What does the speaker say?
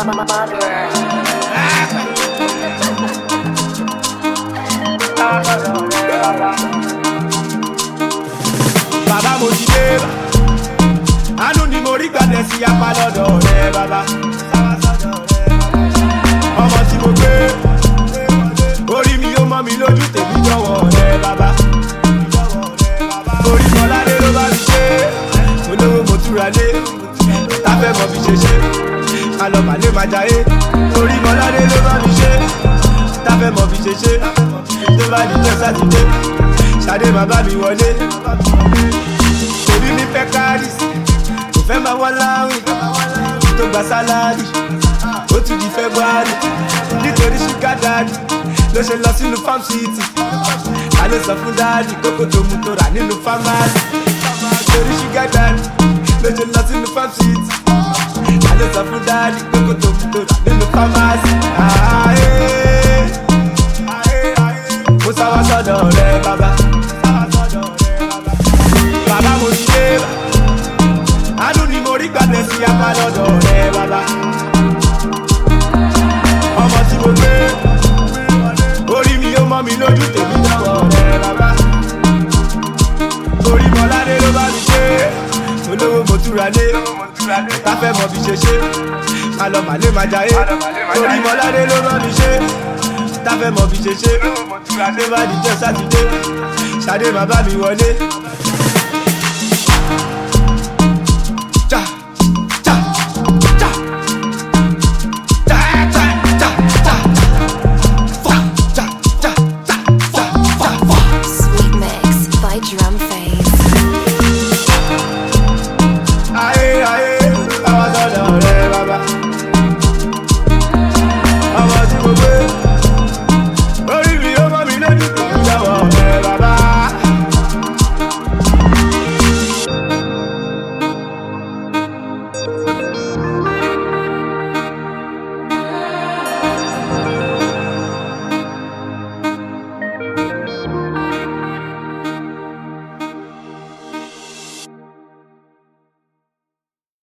Bàbá mo ti dé bá, àánú ni mo rí gbàdẹ̀ sí apá lọ́dọ̀ rẹ̀ bàbá. Ọmọ tí mo gbé, orí mi ó mọ́ mi lójú tèmi jọ̀wọ́ rẹ̀ bàbá. Orí Mọ́ládé ló bá mi ṣe, olówó mo túra lé, táfẹ́ mọ̀ fi ṣe ṣe, àlọ́ màlẹ́ máa jayé. Orí Mọ́ládé ló bá mi ṣe, táfẹ́ mọ̀ fi ṣe ṣe, tó bá di jẹ́ sátidé, Ṣadé bàbá mi wọlé. Òbí mi fẹ́ káàdìs, kò fẹ́ máa wọ́n láwìn, tó gba sálárì, ó tún di February, nítorí ṣúgà dáàdì ló ṣe lọ sínú farm city. A lè sọ fún dáàdì kókó tó mu tó rà nínú fámásì. Nítorí ṣúgà dáàdì ló ṣe lọ sínú farm city. A lè sọ fún dáàdì kókó tó mu tó rà nínú fámásì. Mo sáwá sọ́dọ̀ rẹ̀ bàbá. Bàbá mo ti dé bá, àánú ni mo rí gbàdẹ̀ sí apá lọ́dọ̀ rẹ̀ bàbá. Ọmọ tí mo gbé, orí mi ó mọ́ mi lójú tèmi lọ́wọ́ rẹ̀ bàbá. Orí Mọ́ládé ló bá mi ṣe, olówó mo túra lé, táfẹ́ mọ̀ fi ṣe ṣe, àlọ́ màlẹ́ máa jayé. Orí Mọ́ládé ló bá mi ṣe, táfẹ́ mọ̀ fi ṣe ṣe, tó bá di jẹ́ sátidé, Ṣadé bàbá mi wọlé. Sweet mix by Drum Phase.